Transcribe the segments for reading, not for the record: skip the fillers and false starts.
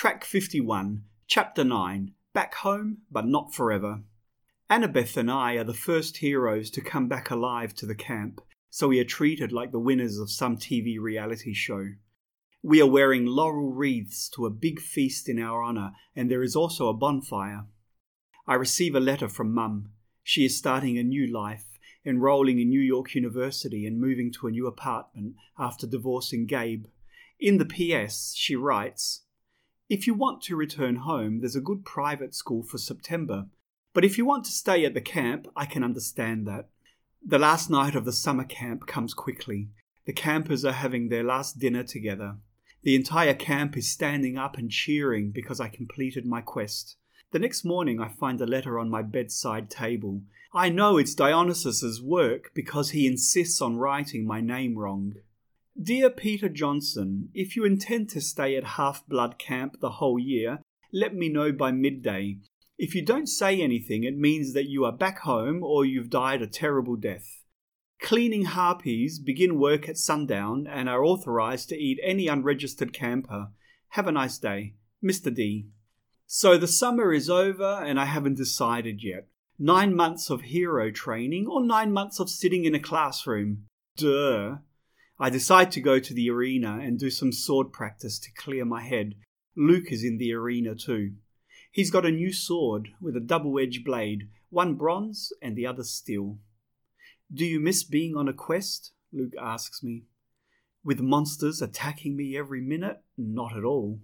Track 51, Chapter 9, Back Home, but Not Forever. Annabeth and I are the first heroes to come back alive to the camp, so we are treated like the winners of some TV reality show. We are wearing laurel wreaths to a big feast in our honour, and there is also a bonfire. I receive a letter from Mum. She is starting a new life, enrolling in New York University and moving to a new apartment after divorcing Gabe. In the PS, she writes, "If you want to return home, there's a good private school for September. But if you want to stay at the camp, I can understand that." The last night of the summer camp comes quickly. The campers are having their last dinner together. The entire camp is standing up and cheering because I completed my quest. The next morning I find a letter on my bedside table. I know it's Dionysus's work because he insists on writing my name wrong. "Dear Peter Johnson, if you intend to stay at Half-Blood Camp the whole year, let me know by midday. If you don't say anything, it means that you are back home or you've died a terrible death. Cleaning harpies begin work at sundown and are authorized to eat any unregistered camper. Have a nice day. Mr. D." So the summer is over and I haven't decided yet. 9 months of hero training or 9 months of sitting in a classroom? Duh. I decide to go to the arena and do some sword practice to clear my head. Luke is in the arena too. He's got a new sword with a double-edged blade, one bronze and the other steel. "Do you miss being on a quest?" Luke asks me. "With monsters attacking me every minute? Not at all.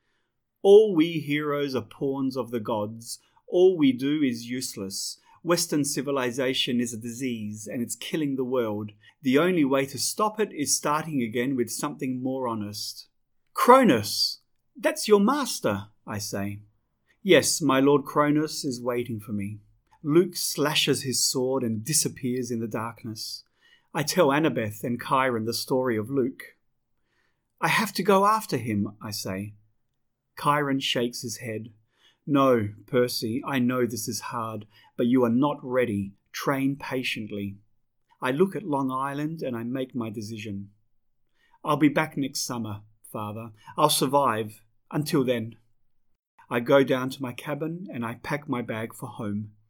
All we heroes are pawns of the gods. All we do is useless. Western civilization is a disease and it's killing the world. The only way to stop it is starting again with something more honest." "Cronus! That's your master," I say. "Yes, my Lord Cronus is waiting for me." Luke slashes his sword and disappears in the darkness. I tell Annabeth and Chiron the story of Luke. "I have to go after him," I say. Chiron shakes his head. "No, Percy, I know this is hard, but you are not ready. Train patiently." I look at Long Island and I make my decision. "I'll be back next summer, Father. I'll survive. Until then." I go down to my cabin and I pack my bag for home.